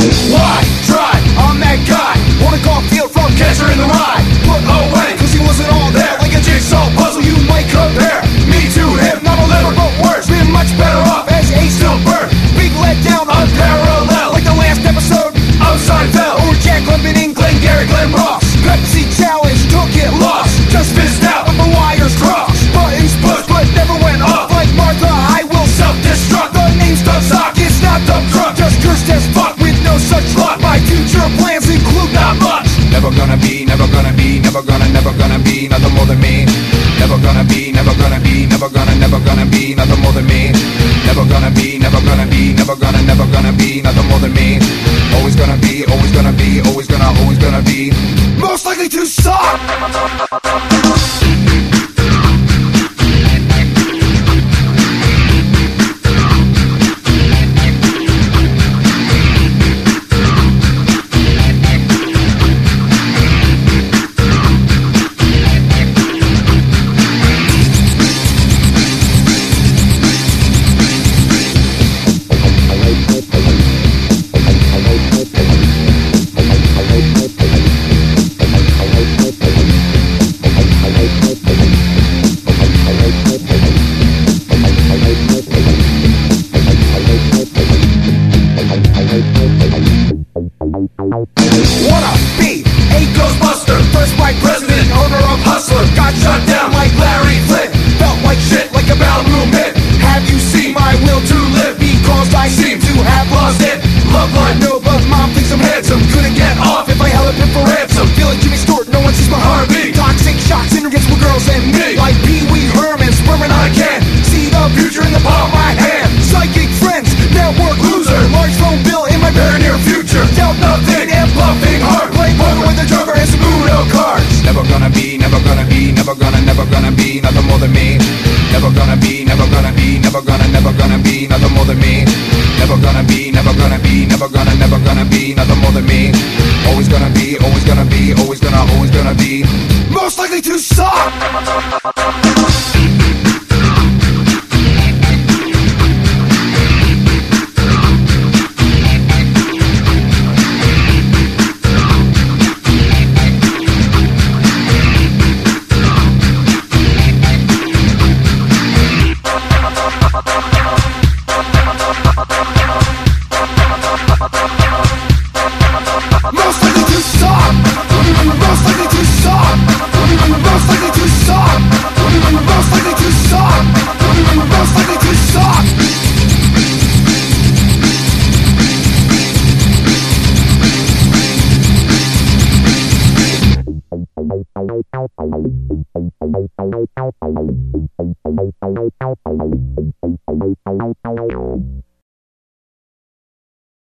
Why? Try, I'm that guy. Wanna call field from Catcher in the Rye. Put away, cause he wasn't all there. Like a jigsaw puzzle you might compare me to him, not a little but worse. Been much better off as a stillbirth. Big letdown, unparalleled, like the last episode of Seinfeld. Or Jack Lemmon in Glengarry Glen Ross. Pepsi challenge, took it, lost. Just fizzed out, but the wires crossed. Buttons pushed, but never went off. Like Martha, I will self-destruct. The name's Doug Sock, it's not Dumb Truck. Just cursed as fuck with no such luck. My future plans include not much. Never gonna be, never gonna be, never gonna be nothing more than me. Never gonna be, never gonna be, never gonna be nothing more than me. Never gonna be, never gonna be, never gonna be nothing more than me. Always gonna be, always gonna be, always gonna be most likely to suck. Wanna be a Ghostbuster, first white president, owner of Hustler. Got shot down like Larry Flint. Felt like shit, like a ballroom hit. Have you seen my will to live? Because I seem to have lost it. Love line, no, but mom thinks I'm handsome. Couldn't get off if I held up him for ransom. Feel like Jimmy Stewart, no one sees my heartbeat. Toxic shots, intergets with girls and me. Like Pee Wee Herman, sperming I can see the future in the palm of my hand. Psychic friends, network loser. Large phone bill in my very near future. Dealt nothing and bluffing hard. Play poker with a drummer and some Uno cards. Never gonna be, never gonna be, never gonna be nothing more than me. Never gonna be, never gonna be, never gonna be nothing more than me. Never gonna be, never gonna be, never gonna be nothing more than me. Always gonna be, always gonna be, always gonna be most likely to suck. Thank you.